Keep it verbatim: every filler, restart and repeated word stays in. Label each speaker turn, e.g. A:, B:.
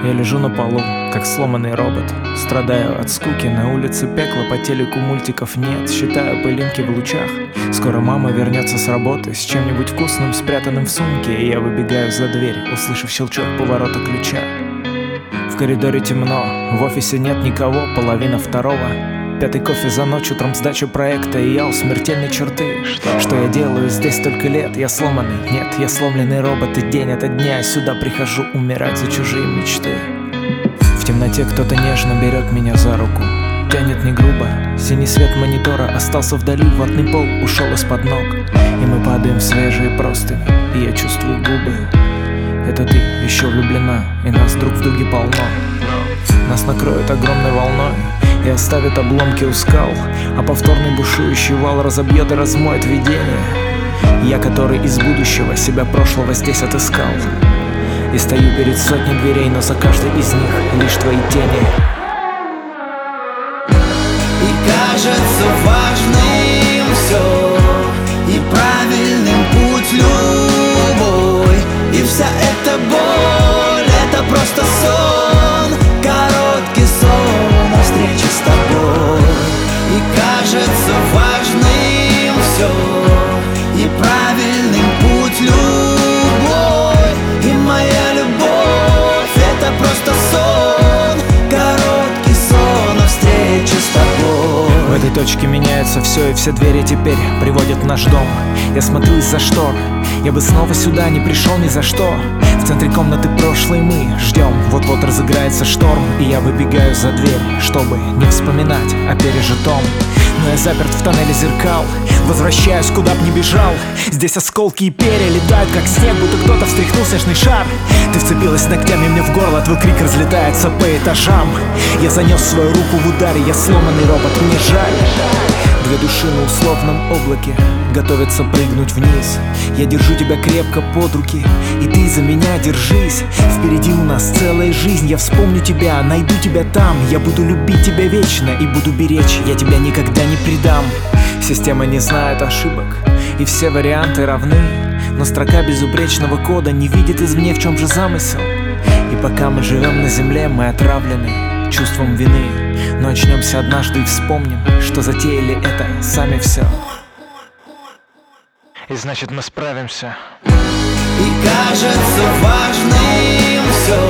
A: Я лежу на полу, как сломанный робот. Страдаю от скуки, на улице пекло, по телеку мультиков нет. Считаю пылинки в лучах. Скоро мама вернется с работы с чем-нибудь вкусным, спрятанным в сумке. И я выбегаю за дверь, услышав щелчок поворота ключа. В коридоре темно, в офисе нет никого, половина второго. Пятый кофе за ночь, утром сдача проекта, и я у смертельной черты. Что? Что я делаю здесь столько лет? Я сломанный, нет, я сломленный робот. И день ото дня сюда прихожу умирать за чужие мечты. В темноте кто-то нежно берет меня за руку, тянет не грубо. Синий свет монитора остался вдали, ватный пол ушел из-под ног. И мы падаем в свежие простыни, и я чувствую губы. Это ты еще влюблена, и нас друг в друге полно. Нас накроет огромной волной и оставит обломки у скал, а повторный бушующий вал разобьет и размоет видение. Я, который из будущего себя прошлого здесь отыскал, и стою перед сотней дверей, но за каждой из них лишь твои тени.
B: И кажется важным все, и правильным путь любой. И вся эта боль, это просто сон, короткий сон о встрече с тобой. И кажется важным все, и правильным путь любой. И моя любовь, это просто сон, короткий сон о встрече с тобой.
A: В этой точке меняется все, и все двери теперь приводят в наш дом. Я смотрю из-за штор, я бы снова сюда не пришел ни за что. В центре комнаты прошлой мы ждем, вот-вот разыграется шторм. И я выбегаю за дверь, чтобы не вспоминать о пережитом. Но я заперт в тоннеле зеркал, возвращаюсь, куда б ни бежал. Здесь осколки и перья летают, как снег, будто кто-то встряхнул снежный шар. Ты вцепилась ногтями мне в горло, твой крик разлетается по этажам. Я занес свою руку в ударе, я сломанный робот, мне жаль. Две души на условном облаке готовятся прыгнуть вниз. Я держу тебя крепко под руки, и ты за меня держись. Впереди у нас целая жизнь, я вспомню тебя, найду тебя там. Я буду любить тебя вечно и буду беречь, я тебя никогда не предам. Система не знает ошибок, и все варианты равны. Но строка безупречного кода не видит извне, в чем же замысел. И пока мы живем на земле, мы отравлены чувством вины. Но очнемся однажды и вспомним, что затеяли это сами все. И значит мы справимся.
B: И кажется важным все,